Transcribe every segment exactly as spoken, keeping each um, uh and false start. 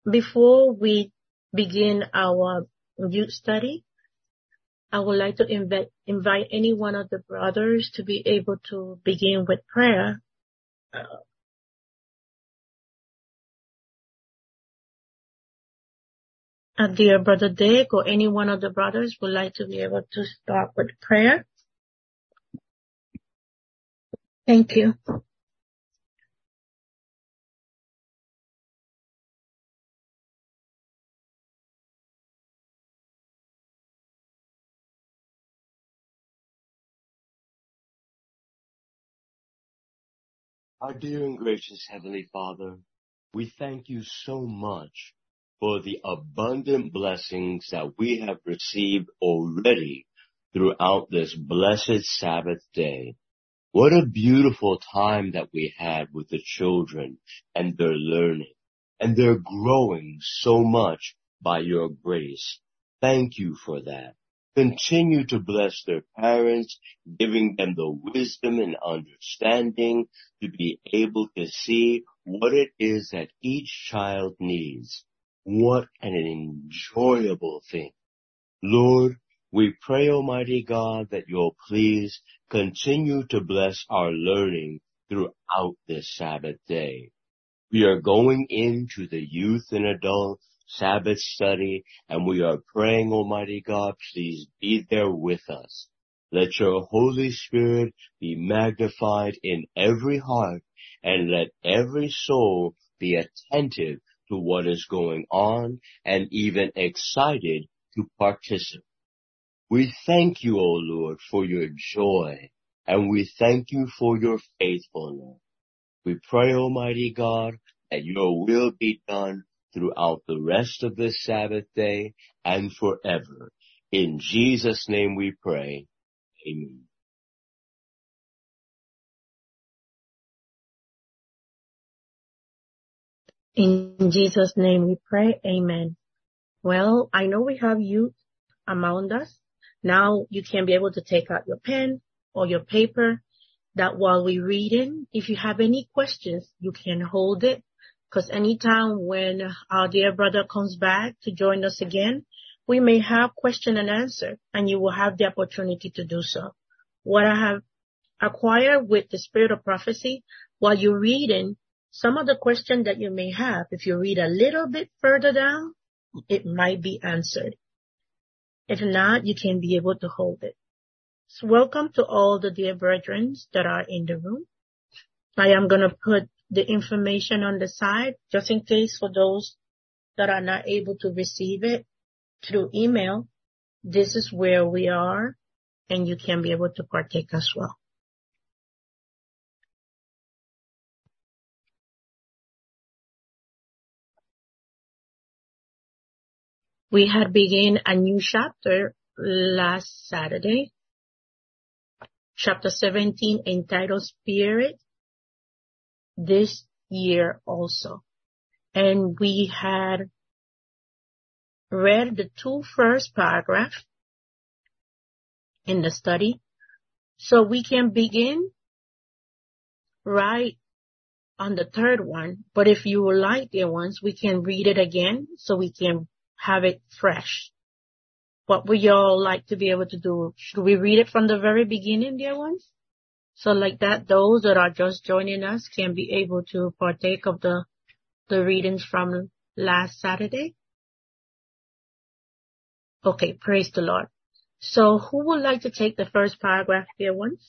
before we begin our youth study, I would like to invite, invite any one of the brothers to be able to begin with prayer. Uh, uh, dear Brother Dick or any one of the brothers would like to be able to start with prayer. Thank you. Our dear and gracious Heavenly Father, we thank you so much for the abundant blessings that we have received already throughout this blessed Sabbath day. What a beautiful time that we had with the children and their learning, and they're growing so much by your grace. Thank you for that. Continue to bless their parents, giving them the wisdom and understanding to be able to see what it is that each child needs. What an enjoyable thing. Lord, we pray, Almighty God, that you'll please continue to bless our learning throughout this Sabbath day. We are going into the youth and adult Sabbath study, and we are praying, Almighty God, please be there with us. Let your Holy Spirit be magnified in every heart, and let every soul be attentive to what is going on and even excited to participate. We thank you, O Lord, for your joy, and we thank you for your faithfulness. We pray, Almighty God, that your will be done throughout the rest of this Sabbath day and forever. In Jesus' name we pray. Amen. In Jesus' name we pray. Amen. Well, I know we have youth among us. Now you can be able to take out your pen or your paper, that while we're reading, if you have any questions, you can hold it. Because anytime when our dear brother comes back to join us again, we may have question and answer, and you will have the opportunity to do so. What I have acquired with the spirit of prophecy, while you're reading, some of the questions that you may have, if you read a little bit further down, it might be answered. If not, you can be able to hold it. So welcome to all the dear brethren that are in the room. I am going to put the information on the side, just in case for those that are not able to receive it through email. This is where we are, and you can be able to partake as well. We had begun a new chapter last Saturday, chapter seventeen, entitled Spirit, this year also. And we had read the two first paragraphs in the study. So we can begin right on the third one. But if you would like, dear ones, we can read it again so we can have it fresh. What would y'all like to be able to do? Should we read it from the very beginning, dear ones? So like that, those that are just joining us can be able to partake of the, the readings from last Saturday. Okay, praise the Lord. So who would like to take the first paragraph, dear ones?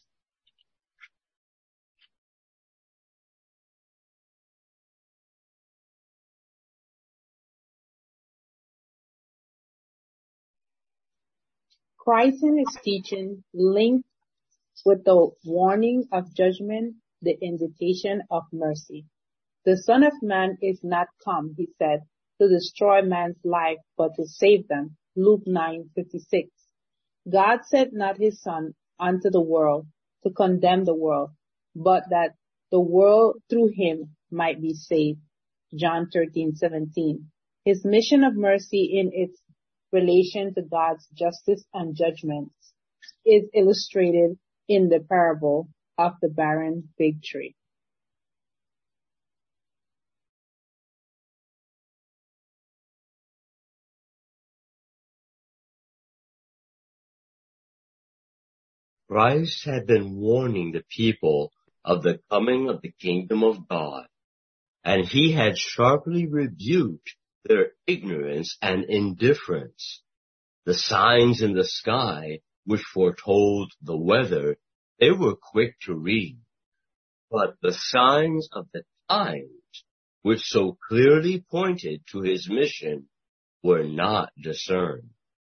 Christ in his teaching linked with the warning of judgment, the invitation of mercy. The Son of Man is not come, he said, to destroy man's life, but to save them. Luke nine fifty-six. God sent not his Son unto the world to condemn the world, but that the world through him might be saved. John thirteen seventeen. His mission of mercy in its relation to God's justice and judgments is illustrated in the parable of the barren fig tree. Christ had been warning the people of the coming of the kingdom of God, and he had sharply rebuked their ignorance and indifference. The signs in the sky, which foretold the weather, they were quick to read. But the signs of the times, which so clearly pointed to his mission, were not discerned.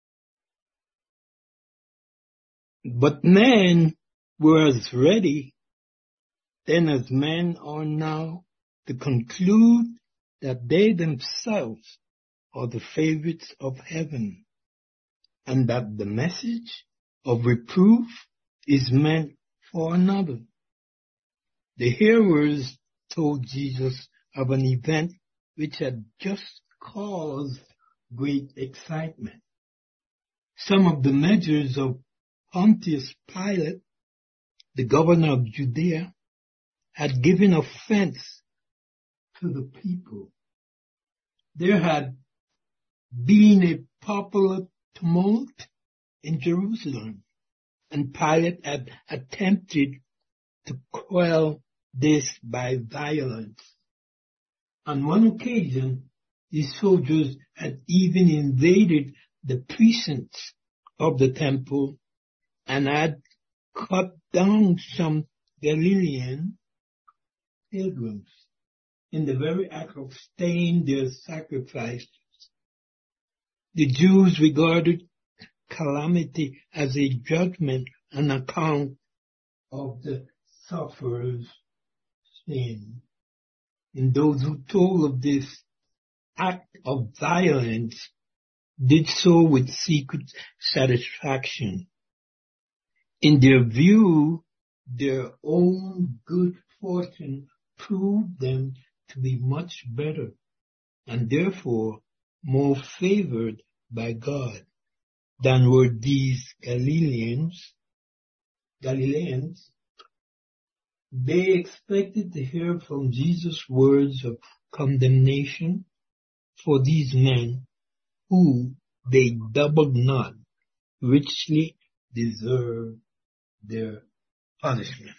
But men were as ready then as men are now to conclude that they themselves are the favorites of heaven, and that the message of reproof is meant for another. The hearers told Jesus of an event which had just caused great excitement. Some of the measures of Pontius Pilate, the governor of Judea, had given offense to the people. There had been a popular tumult in Jerusalem, and Pilate had attempted to quell this by violence. On one occasion, his soldiers had even invaded the precincts of the temple and had cut down some Galilean pilgrims in the very act of staying their sacrifices. The Jews regarded calamity as a judgment on account of the sufferer's sin. And those who told of this act of violence did so with secret satisfaction. In their view, their own good fortune proved them to be much better, and therefore more favored by God than were these Galileans. Galileans. They expected to hear from Jesus words of condemnation for these men who they doubled not richly deserve their punishment.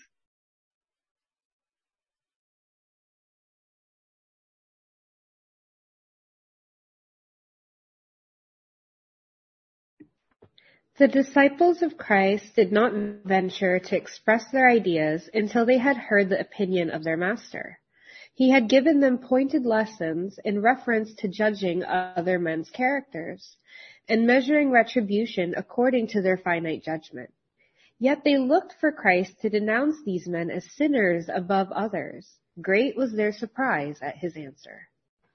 The disciples of Christ did not venture to express their ideas until they had heard the opinion of their master. He had given them pointed lessons in reference to judging other men's characters and measuring retribution according to their finite judgment. Yet they looked for Christ to denounce these men as sinners above others. Great was their surprise at his answer.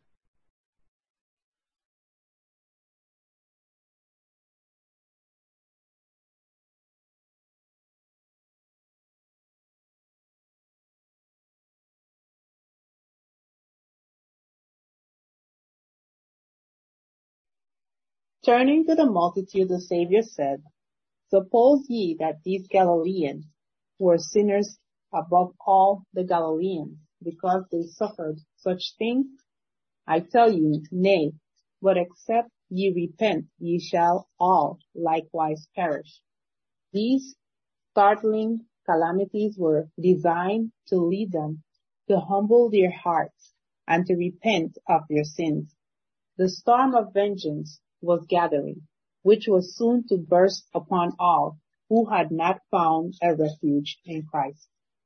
Turning to the multitude, the Savior said, Suppose ye that these Galileans were sinners above all the Galileans, because they suffered such things? I tell you, nay, but except ye repent, ye shall all likewise perish. These startling calamities were designed to lead them to humble their hearts and to repent of their sins. The storm of vengeance was gathering, which was soon to burst upon all who had not found a refuge in Christ.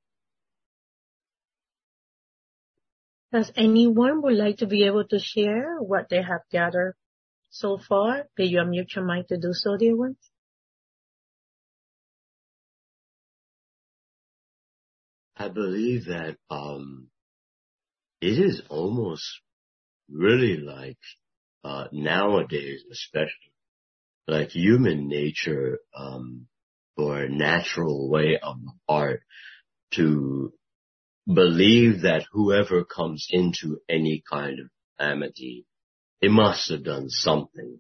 Does anyone would like to be able to share what they have gathered so far? May you unmute your mic to do so, dear ones? I believe that um, it is almost really like uh, nowadays, especially like human nature um, or a natural way of the heart to believe that whoever comes into any kind of calamity, they must have done something.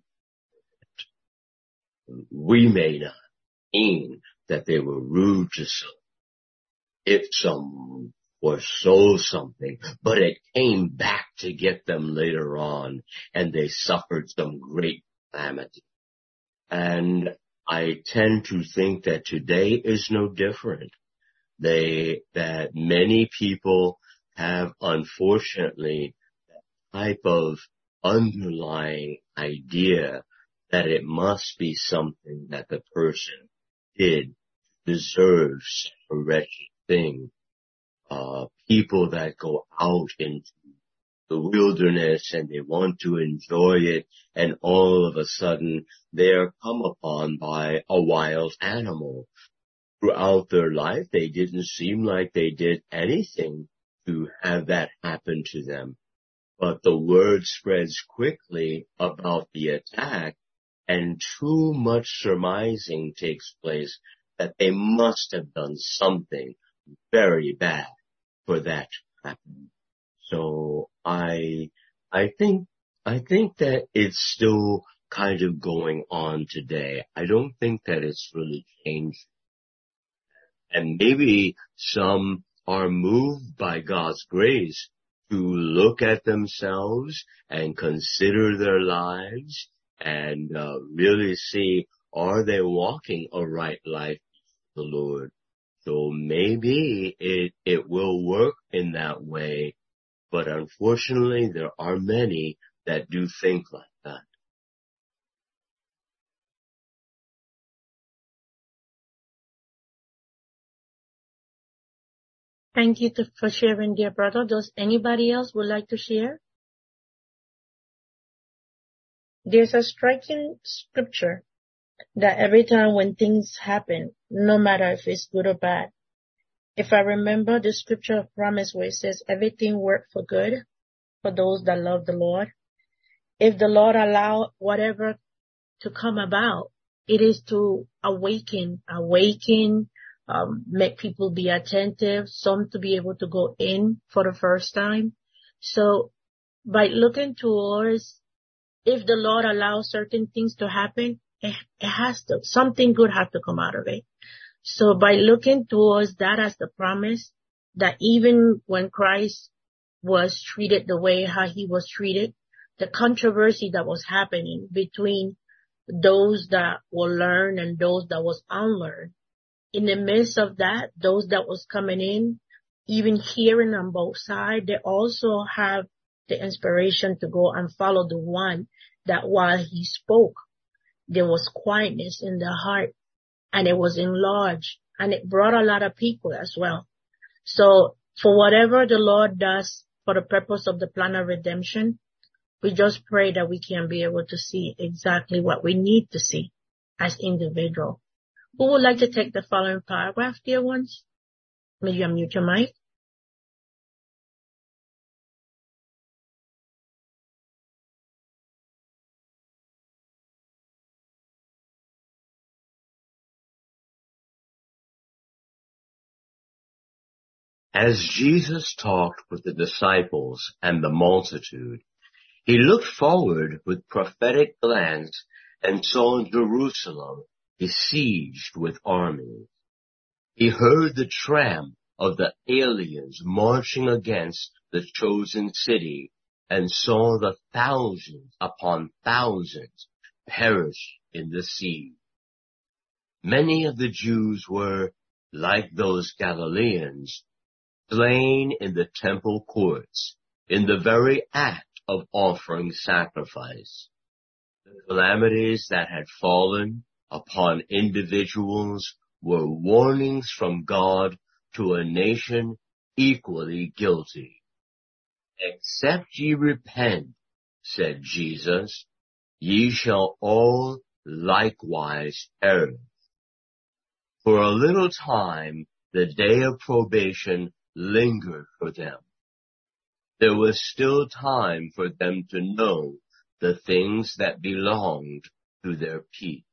We may not mean that they were rude to someone, if someone or stole something, but it came back to get them later on, and they suffered some great calamity. And I tend to think that today is no different. They, that many people have, unfortunately, that type of underlying idea that it must be something that the person did deserves a wretched thing. Uh, people that go out into the wilderness and they want to enjoy it, and all of a sudden they're come upon by a wild animal. Throughout their life, they didn't seem like they did anything to have that happen to them. But the word spreads quickly about the attack, and too much surmising takes place that they must have done something very bad for that to happen. So I, I think, I think that it's still kind of going on today. I don't think that it's really changed. And maybe some are moved by God's grace to look at themselves and consider their lives and uh, really see, are they walking a right life with the Lord? So maybe it, it will work in that way. But unfortunately, there are many that do think like that. Thank you to, for sharing, dear brother. Does anybody else would like to share? There's a striking scripture that every time when things happen, no matter if it's good or bad, if I remember the scripture of promise where it says everything works for good for those that love the Lord. If the Lord allow whatever to come about, it is to awaken, awaken, um, make people be attentive, some to be able to go in for the first time. So by looking towards, if the Lord allows certain things to happen, it, it has to, something good has to come out of it. So by looking towards that as the promise, that even when Christ was treated the way how he was treated, the controversy that was happening between those that will learn and those that was unlearned. In the midst of that, those that was coming in, even hearing on both sides, they also have the inspiration to go and follow the one that while he spoke, there was quietness in their heart and it was enlarged and it brought a lot of people as well. So for whatever the Lord does for the purpose of the plan of redemption, we just pray that we can be able to see exactly what we need to see as individuals. Who would like to take the following paragraph, dear ones? May you unmute your mic? As Jesus talked with the disciples and the multitude, he looked forward with prophetic glance and saw Jerusalem besieged with armies. He heard the tramp of the aliens marching against the chosen city and saw the thousands upon thousands perish in the sea. Many of the Jews were, like those Galileans, slain in the temple courts in the very act of offering sacrifice. The calamities that had fallen upon individuals were warnings from God to a nation equally guilty. Except ye repent, said Jesus, ye shall all likewise perish. For a little time the day of probation lingered for them. There was still time for them to know the things that belonged to their peace.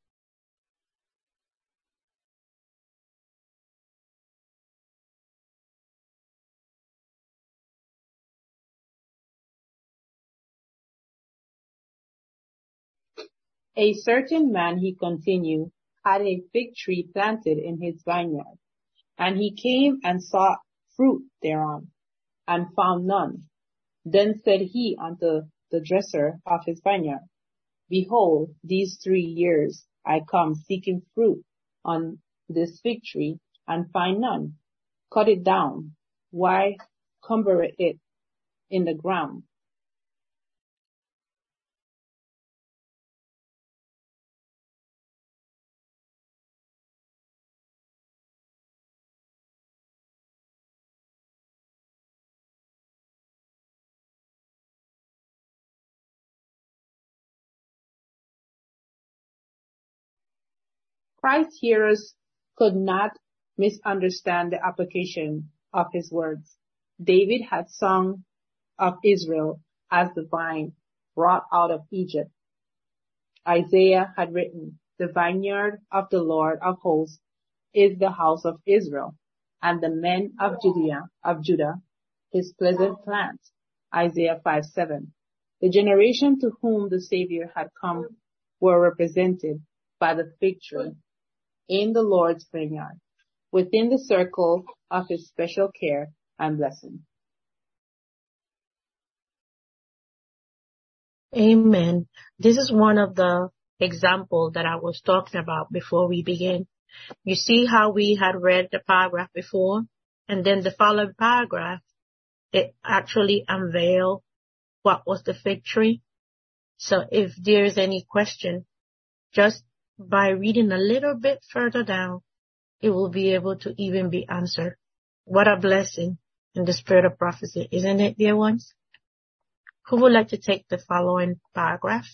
A certain man, he continued, had a fig tree planted in his vineyard, and he came and saw fruit thereon, and found none. Then said he unto the dresser of his vineyard, Behold, these three years I come seeking fruit on this fig tree and find none. Cut it down. Why cumber it in the ground? Christ's hearers could not misunderstand the application of his words. David had sung of Israel as the vine brought out of Egypt. Isaiah had written, the vineyard of the Lord of hosts is the house of Israel, and the men of Judea, of Judah, his pleasant plant. Isaiah five seven. The generation to whom the Savior had come were represented by the fig tree in the Lord's vineyard, within the circle of his special care and blessing. Amen. This is one of the examples that I was talking about before we begin. You see how we had read the paragraph before, and then the following paragraph, it actually unveiled what was the fig tree. So if there is any question, just by reading a little bit further down, it will be able to even be answered. What a blessing in the spirit of prophecy, isn't it, dear ones? Who would like to take the following paragraph?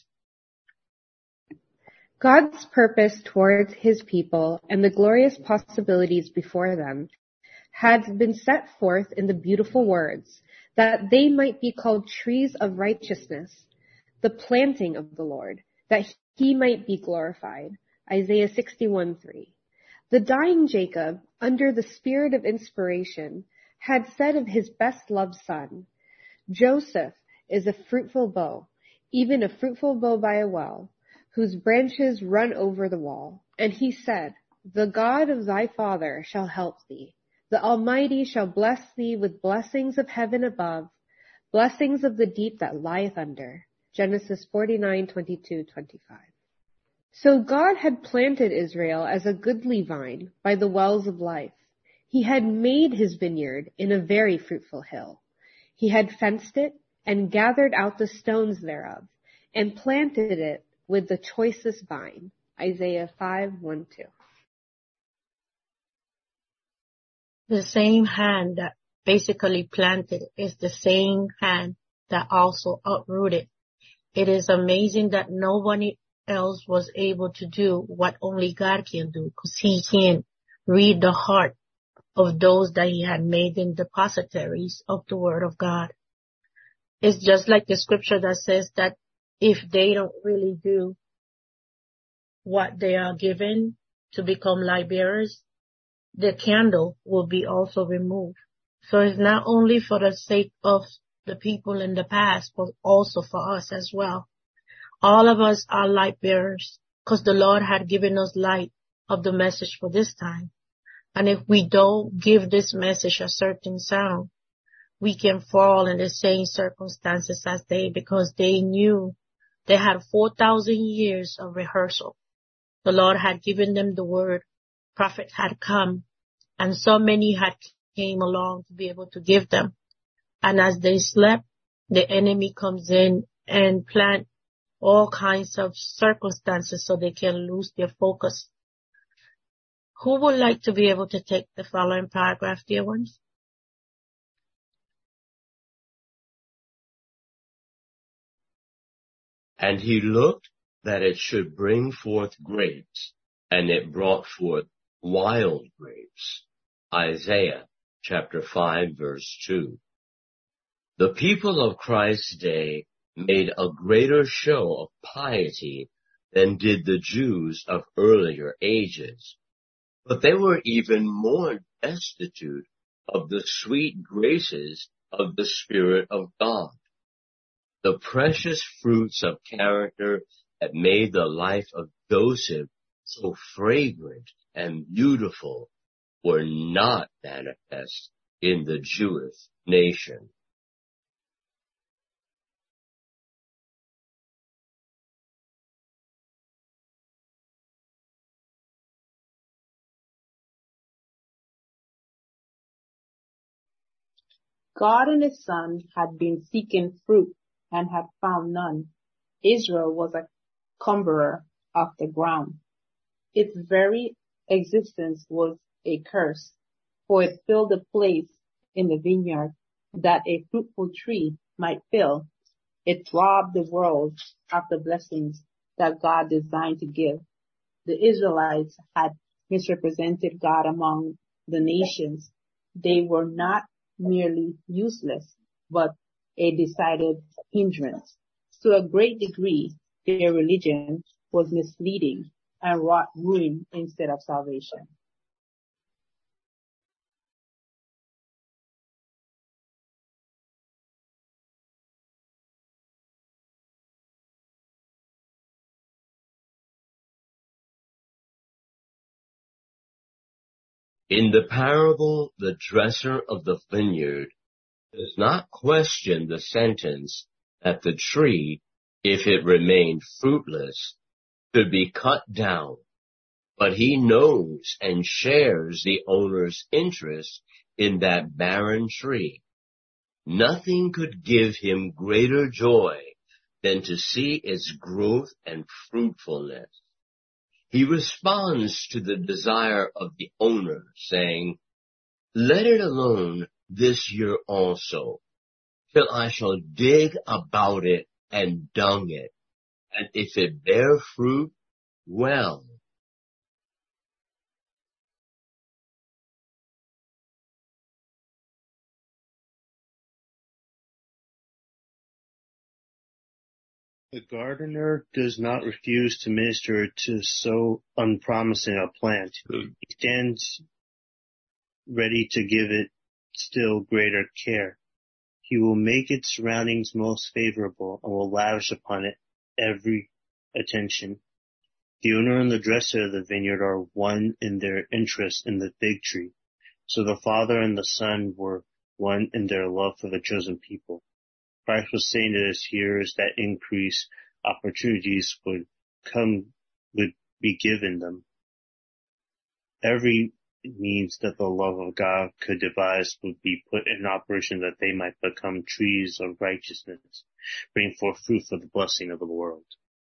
God's purpose towards his people and the glorious possibilities before them had been set forth in the beautiful words, that they might be called trees of righteousness, the planting of the Lord, that he might be glorified. Isaiah sixty-one three. The dying Jacob, under the spirit of inspiration, had said of his best loved son, Joseph is a fruitful bough, even a fruitful bough by a well, whose branches run over the wall. And he said, the God of thy father shall help thee. The Almighty shall bless thee with blessings of heaven above, blessings of the deep that lieth under. Genesis forty-nine twenty-two twenty-five. So God had planted Israel as a goodly vine by the wells of life. He had made his vineyard in a very fruitful hill. He had fenced it and gathered out the stones thereof, and planted it with the choicest vine. Isaiah five one two. The same hand that basically planted is the same hand that also uprooted. It is amazing that nobody else was able to do what only God can do, because he can read the heart of those that he had made in depositories of the word of God. It's just like the scripture that says that if they don't really do what they are given to become light bearers, the candle will be also removed. So it's not only for the sake of the people in the past, but also for us as well. All of us are light bearers because the Lord had given us light of the message for this time. And if we don't give this message a certain sound, we can fall in the same circumstances as they, because they knew they had four thousand years of rehearsal. The Lord had given them the word. Prophet had come, and so many had came along to be able to give them. And as they slept, the enemy comes in and plant all kinds of circumstances so they can lose their focus. Who would like to be able to take the following paragraph, dear ones? And he looked that it should bring forth grapes, and it brought forth wild grapes. Isaiah chapter five verse two. The people of Christ's day made a greater show of piety than did the Jews of earlier ages, but they were even more destitute of the sweet graces of the Spirit of God. The precious fruits of character that made the life of Joseph so fragrant and beautiful were not manifest in the Jewish nation. God and his son had been seeking fruit and had found none. Israel was a cumberer of the ground. Its very existence was a curse, for it filled a place in the vineyard that a fruitful tree might fill. It robbed the world of the blessings that God designed to give. The Israelites had misrepresented God among the nations. They were not merely useless, but a decided hindrance. To a great degree, their religion was misleading and wrought ruin instead of salvation. In the parable, the dresser of the vineyard does not question the sentence that the tree, if it remained fruitless, could be cut down, but he knows and shares the owner's interest in that barren tree. Nothing could give him greater joy than to see its growth and fruitfulness. He responds to the desire of the owner, saying, "Let it alone this year also, till I shall dig about it and dung it, and if it bear fruit, well." The gardener does not refuse to minister to so unpromising a plant. He stands ready to give it still greater care. He will make its surroundings most favorable and will lavish upon it every attention. The owner and the dresser of the vineyard are one in their interest in the fig tree. So the Father and the Son were one in their love for the chosen people. Christ was saying to his hearers that increased opportunities would come, would be given them. Every means that the love of God could devise would be put in operation that they might become trees of righteousness, bring forth fruit for the blessing of the world.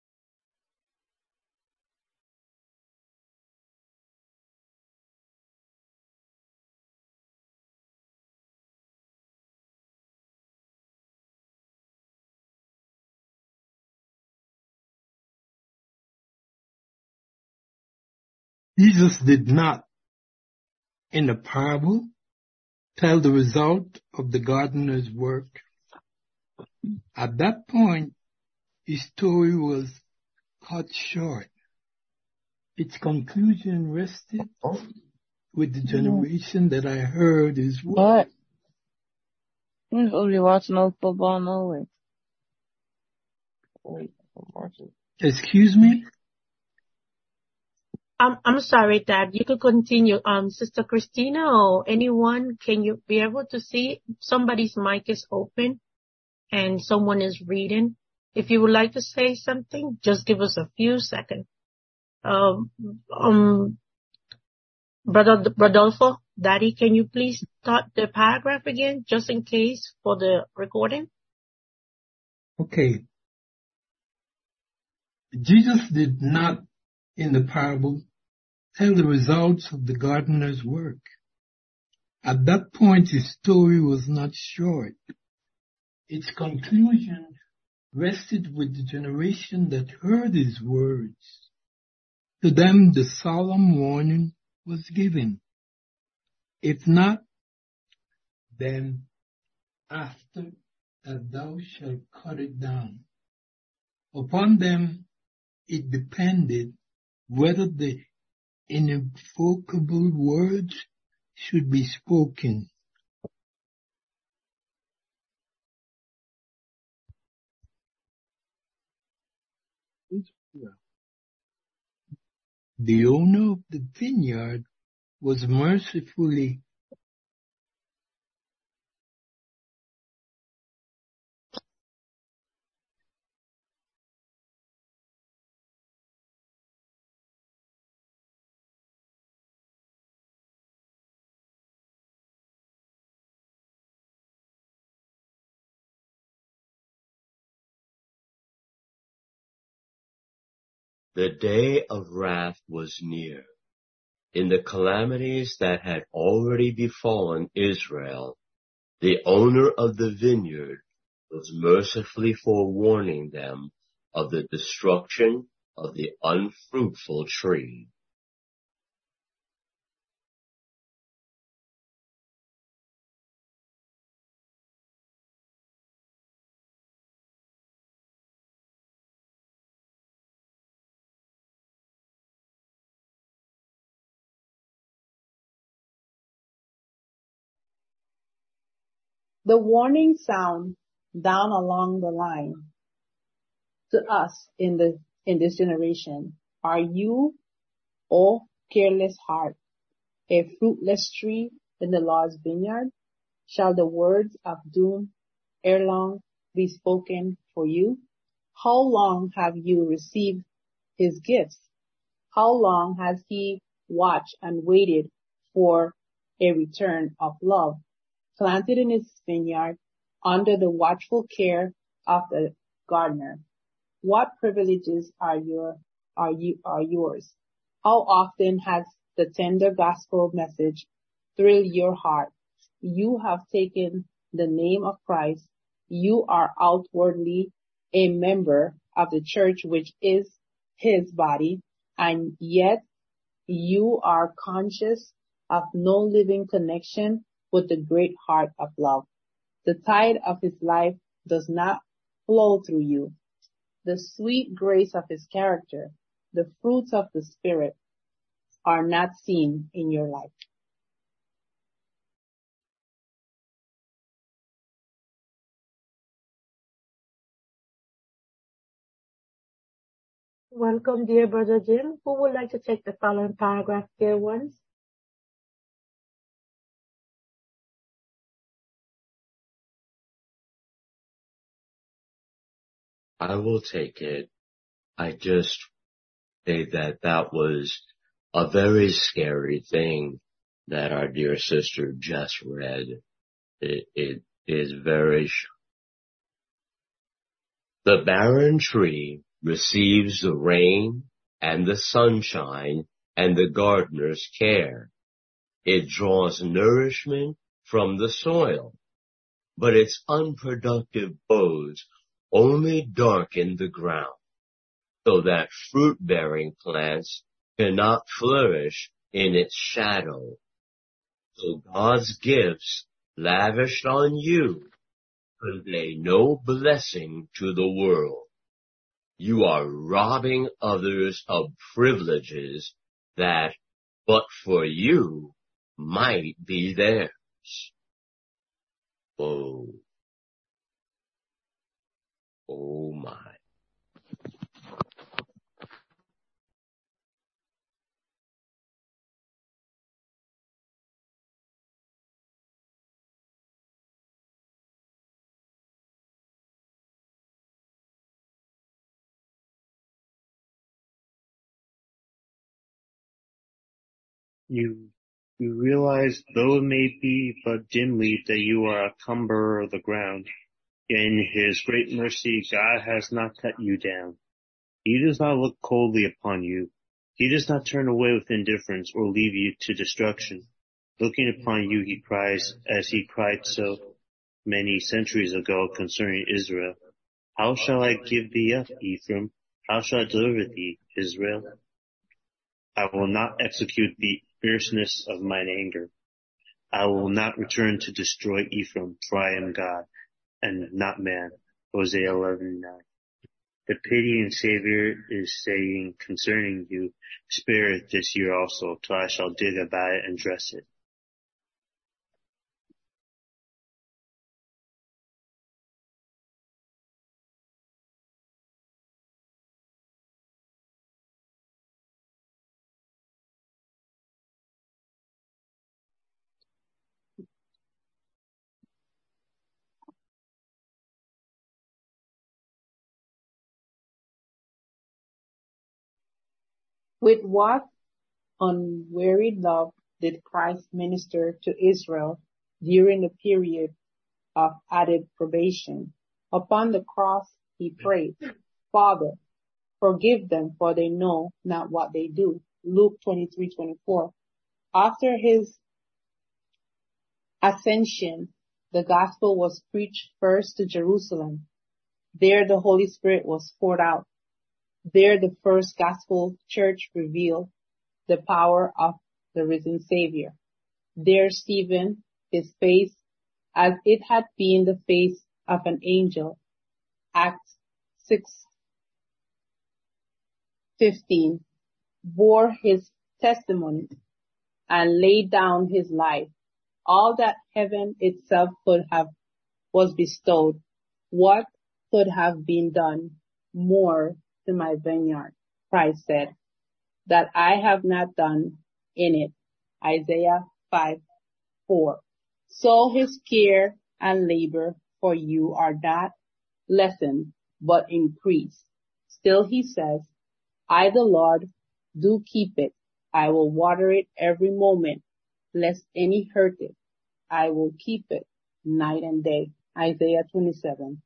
Jesus did not, in the parable, tell the result of the gardener's work. At that point, his story was cut short. Its conclusion rested with the generation that I heard his word. What? You're supposed to be watching no football, no way. Excuse me? I'm, I'm sorry, Dad. You could continue. Um, Sister Christina or anyone, can you be able to see somebody's mic is open and someone is reading? If you would like to say something, just give us a few seconds. Um, um, Brother Rodolfo, Daddy, can you please start the paragraph again, just in case for the recording? Okay. Jesus did not, in the parable, tell the results of the gardener's work. At that point, his story was not short. Its conclusion rested with the generation that heard his words. To them, the solemn warning was given. If not, then after that thou shalt cut it down. Upon them it depended whether the irrevocable words should be spoken. The owner of the vineyard was mercifully The day of wrath was near. In the calamities that had already befallen Israel, the owner of the vineyard was mercifully forewarning them of the destruction of the unfruitful tree. The warning sound down along the line to us in the in this generation. Are you, O careless heart, a fruitless tree in the Lord's vineyard? Shall the words of doom ere long be spoken for you? How long have you received his gifts? How long has he watched and waited for a return of love? Planted in his vineyard under the watchful care of the gardener. What privileges are your, are you, are yours? How often has the tender gospel message thrilled your heart? You have taken the name of Christ. You are outwardly a member of the church, which is his body, and yet you are conscious of no living connection with the great heart of love. The tide of his life does not flow through you. The sweet grace of his character, the fruits of the Spirit, are not seen in your life. Welcome, dear Brother Jim. Who would like to take the following paragraph, dear ones? I will take it. I just say that that was a very scary thing that our dear sister just read. It, it is very sh- The barren tree receives the rain and the sunshine and the gardener's care. It draws nourishment from the soil, but its unproductive boughs only darken the ground, so that fruit-bearing plants cannot flourish in its shadow. So God's gifts lavished on you convey no blessing to the world. You are robbing others of privileges that, but for you, might be theirs. Oh, oh my. You, you realize, though it may be but dimly, that you are a cumberer of the ground. Yet in his great mercy, God has not cut you down. He does not look coldly upon you. He does not turn away with indifference or leave you to destruction. Looking upon you, he cries, as he cried so many centuries ago concerning Israel. How shall I give thee up, Ephraim? How shall I deliver thee, Israel? I will not execute the fierceness of mine anger. I will not return to destroy Ephraim, for I am God, and not man. Hosea eleven nine. The pitying Savior is saying concerning you, spare it this year also, till I shall dig about it and dress it. With what unwearied love did Christ minister to Israel during the period of added probation? Upon the cross, he prayed, Father, Forgive them, for they know not what they do. Luke twenty-three twenty-four. After his ascension, the gospel was preached first to Jerusalem. There the Holy Spirit was poured out. There the first gospel church revealed the power of the risen Savior. There Stephen, his face as it had been the face of an angel, Acts six fifteen, bore his testimony and laid down his life. All that heaven itself could have was bestowed. What could have been done more to my vineyard? Christ said, that I have not done in it. Isaiah five four. So his care and labor for you are not lessened, but increased. Still he says, I the Lord do keep it. I will water it every moment, lest any hurt it. I will keep it night and day. Isaiah twenty-seven.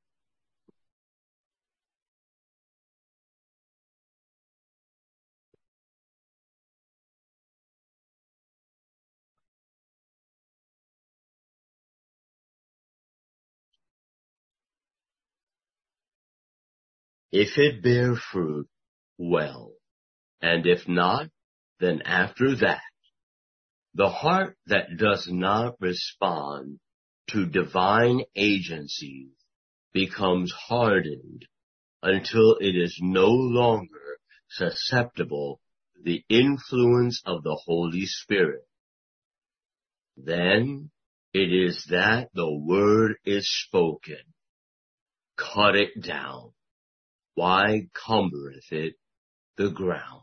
If it bear fruit, well, and if not, then after that. The heart that does not respond to divine agencies becomes hardened until it is no longer susceptible to the influence of the Holy Spirit. Then it is that the word is spoken. Cut it down. Why cumbereth it the ground?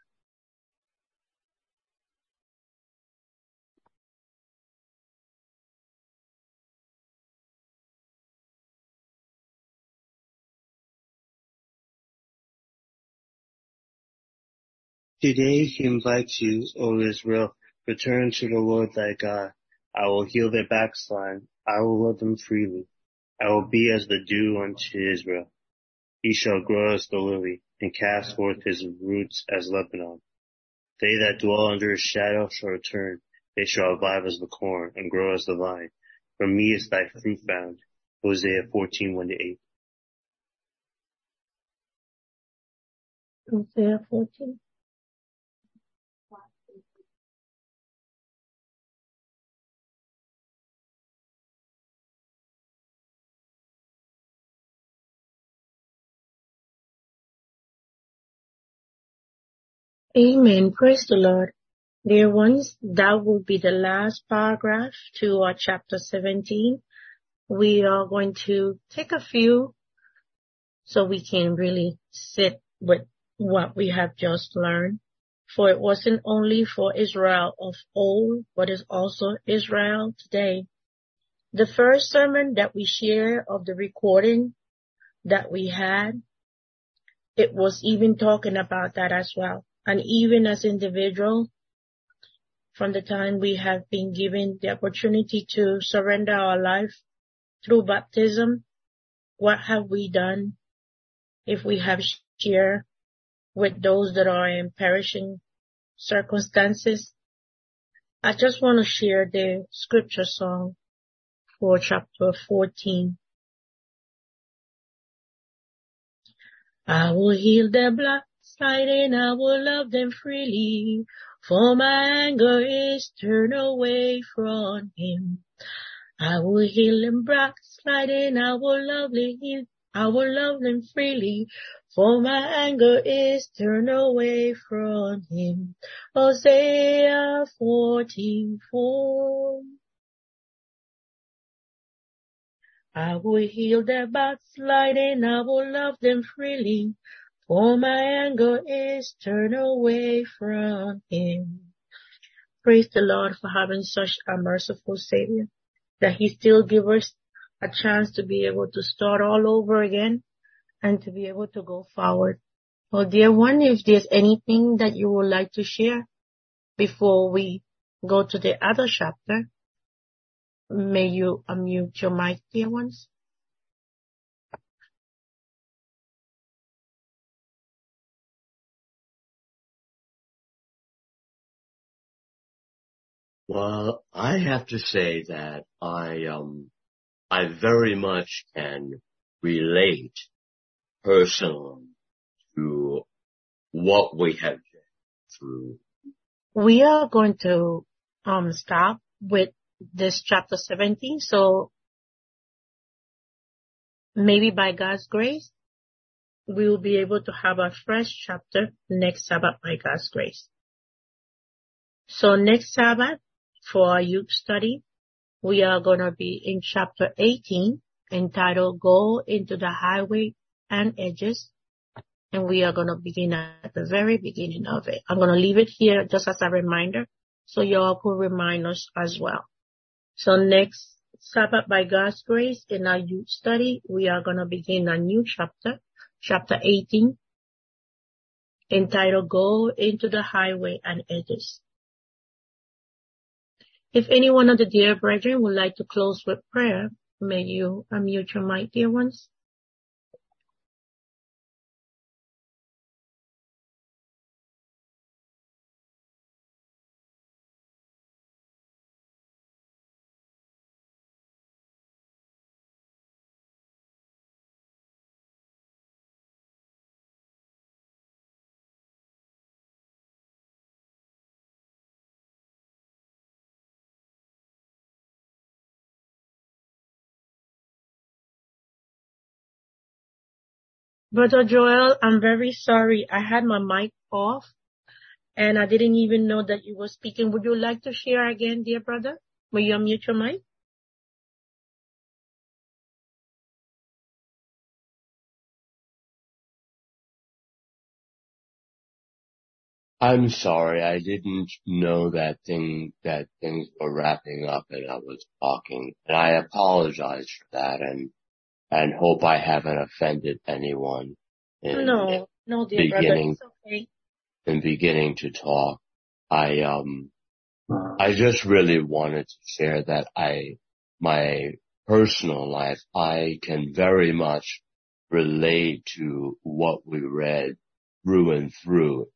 Today he invites you, O Israel, return to the Lord thy God. I will heal their backsliding. I will love them freely. I will be as the dew unto Israel. He shall grow as the lily, and cast forth his roots as Lebanon. They that dwell under his shadow shall return. They shall revive as the corn, and grow as the vine. From me is thy fruit found. Hosea fourteen, one to eight. Hosea fourteen. Amen. Praise the Lord. Dear ones, that will be the last paragraph to our chapter seventeen. We are going to take a few so we can really sit with what we have just learned. For it wasn't only for Israel of old, but it's also Israel today. The first sermon that we share of the recording that we had, it was even talking about that as well. And even as individuals, from the time we have been given the opportunity to surrender our life through baptism, what have we done? If we have shared with those that are in perishing circumstances, I just want to share the scripture song for chapter fourteen. I will heal their backsliding, I will love them freely, for my anger is turned away from him. I will heal them backsliding, I will love them, I will love them freely, for my anger is turned away from him. Hosea fourteen four. I will heal their backsliding, I will love them freely, for my anger is turned away from him. Praise the Lord for having such a merciful Savior, that he still gives us a chance to be able to start all over again and to be able to go forward. Well, dear one, if there's anything that you would like to share before we go to the other chapter, may you unmute your mic, dear ones. Well, I have to say that I, um, I very much can relate personally to what we have been through. We are going to um stop with this chapter seventeen, so maybe by God's grace, we will be able to have a fresh chapter next Sabbath by God's grace. So next Sabbath, for our youth study, we are going to be in chapter eighteen, entitled Go into the Highway and Edges. And we are going to begin at the very beginning of it. I'm going to leave it here just as a reminder, so y'all could remind us as well. So next Sabbath, by God's grace, in our youth study, we are going to begin a new chapter, chapter eighteen, entitled Go into the Highway and Edges. If any one of the dear brethren would like to close with prayer, may you unmute your mic, dear ones. Brother Joel, I'm very sorry. I had my mic off and I didn't even know that you were speaking. Would you like to share again, dear brother? Will you unmute your mic? I'm sorry, I didn't know that thing, that things were wrapping up and I was talking. And I apologize for that and, and hope I haven't offended anyone in No, no, dear brother, beginning, it's okay. in beginning to talk. I, um, I just really wanted to share that I, my personal life, I can very much relate to what we read through and through.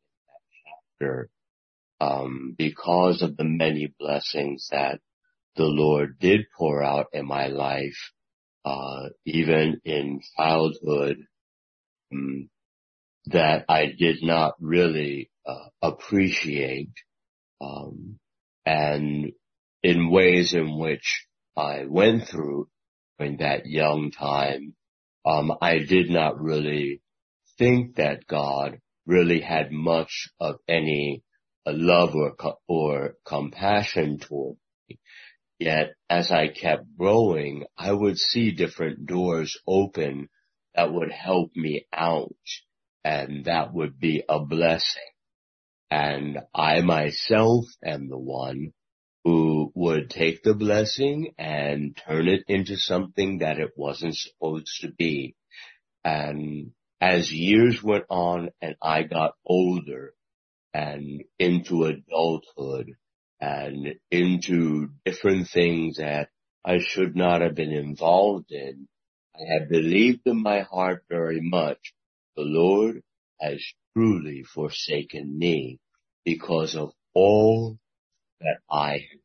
Um, because of the many blessings that the Lord did pour out in my life, uh, even in childhood, um, that I did not really uh, appreciate, um, and in ways in which I went through in that young time, um, I did not really think that God really had much of any uh, love or co- or compassion toward me. Yet, as I kept growing, I would see different doors open that would help me out, and that would be a blessing. And I myself am the one who would take the blessing and turn it into something that it wasn't supposed to be. And as years went on and I got older and into adulthood and into different things that I should not have been involved in, I had believed in my heart very much, the Lord has truly forsaken me because of all that I have.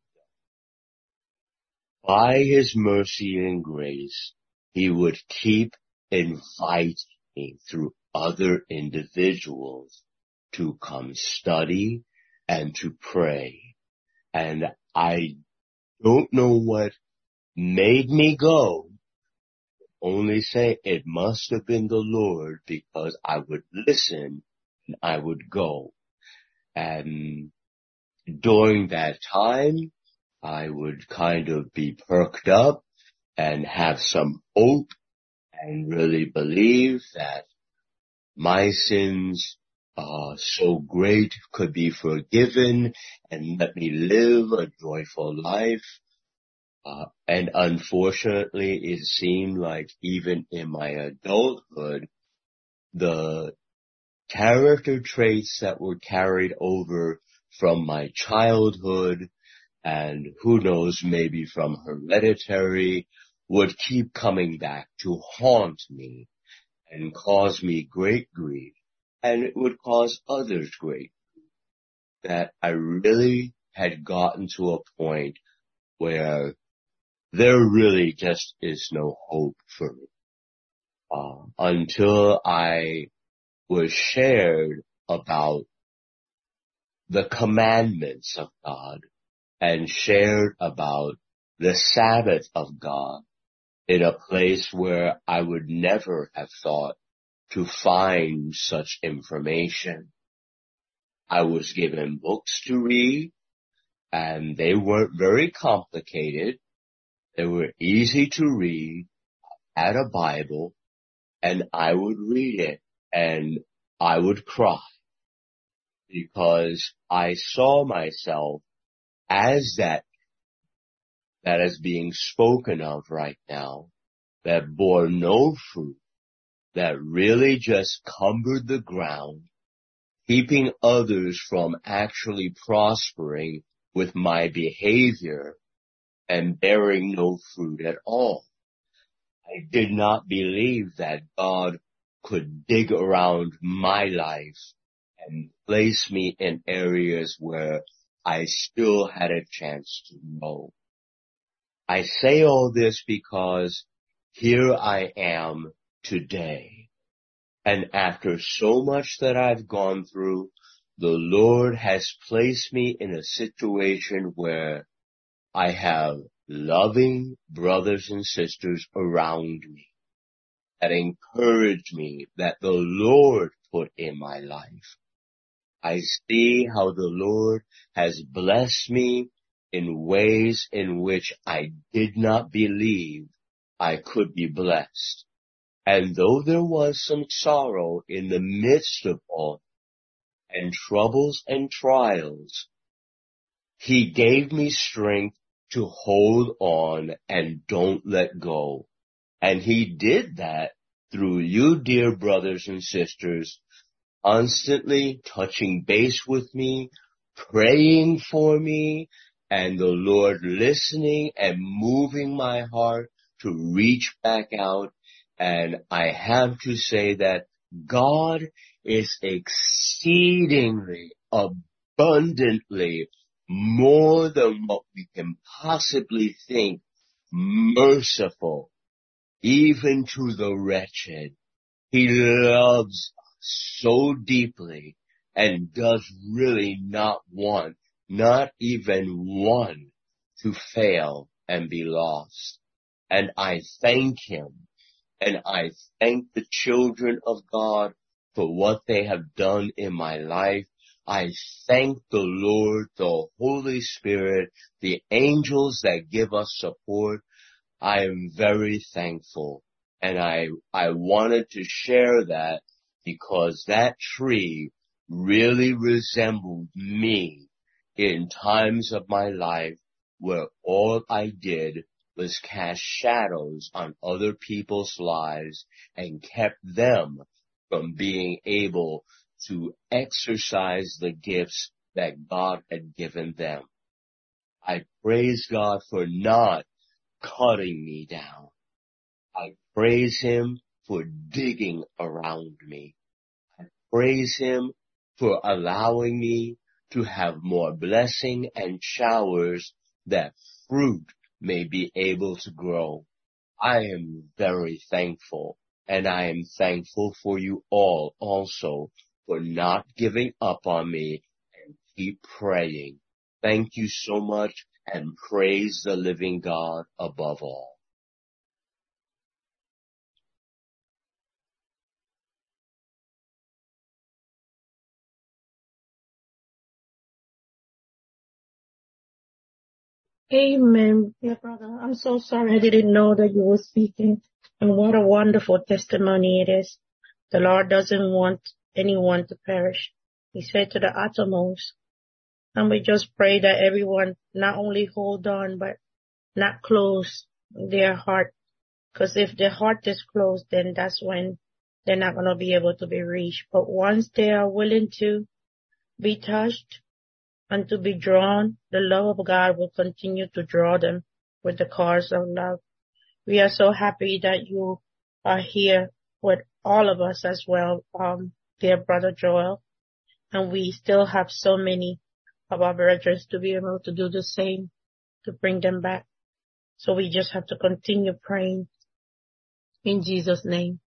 By His mercy and grace, He would keep inviting me through other individuals to come study and to pray. And I don't know what made me go. Only say it must have been the Lord, because I would listen and I would go. And during that time, I would kind of be perked up and have some hope and really believe that my sins, uh, so great, could be forgiven and let me live a joyful life. Uh, and unfortunately, it seemed like even in my adulthood, the character traits that were carried over from my childhood and who knows, maybe from hereditary, would keep coming back to haunt me and cause me great grief, and it would cause others great grief. That I really had gotten to a point where there really just is no hope for me. Uh, until I was shared about the commandments of God and shared about the Sabbath of God in a place where I would never have thought to find such information. I was given books to read, and they weren't very complicated. They were easy to read. I had a Bible, and I would read it, and I would cry because I saw myself as that that is being spoken of right now, that bore no fruit, that really just cumbered the ground, keeping others from actually prospering with my behavior and bearing no fruit at all. I did not believe that God could dig around my life and place me in areas where I still had a chance to grow. I say all this because here I am today. And after so much that I've gone through, the Lord has placed me in a situation where I have loving brothers and sisters around me that encourage me, that the Lord put in my life. I see how the Lord has blessed me in ways in which I did not believe I could be blessed. And though there was some sorrow in the midst of all, and troubles and trials, He gave me strength to hold on and don't let go. And He did that through you, dear brothers and sisters, constantly touching base with me, praying for me, and the Lord listening and moving my heart to reach back out. And I have to say that God is exceedingly, abundantly, more than what we can possibly think, merciful, even to the wretched. He loves us so deeply and does really not want, not even one, to fail and be lost. And I thank Him, and I thank the children of God for what they have done in my life. I thank the Lord, the Holy Spirit, the angels that give us support. I am very thankful. And I, I wanted to share that because that tree really resembled me in times of my life where all I did was cast shadows on other people's lives and kept them from being able to exercise the gifts that God had given them. I praise God for not cutting me down. I praise Him for digging around me. I praise Him for allowing me to have more blessing and showers that fruit may be able to grow. I am very thankful, and I am thankful for you all also for not giving up on me and keep praying. Thank you so much, and praise the living God above all. Amen. Yeah, brother. I'm so sorry. I didn't know that you were speaking. And what a wonderful testimony it is. The Lord doesn't want anyone to perish. He said to the uttermost. And we just pray that everyone not only hold on, but not close their heart. Because if their heart is closed, then that's when they're not going to be able to be reached. But once they are willing to be touched and to be drawn, the love of God will continue to draw them with the cause of love. We are so happy that you are here with all of us as well, um, dear Brother Joel. And we still have so many of our brethren to be able to do the same, to bring them back. So we just have to continue praying in Jesus' name.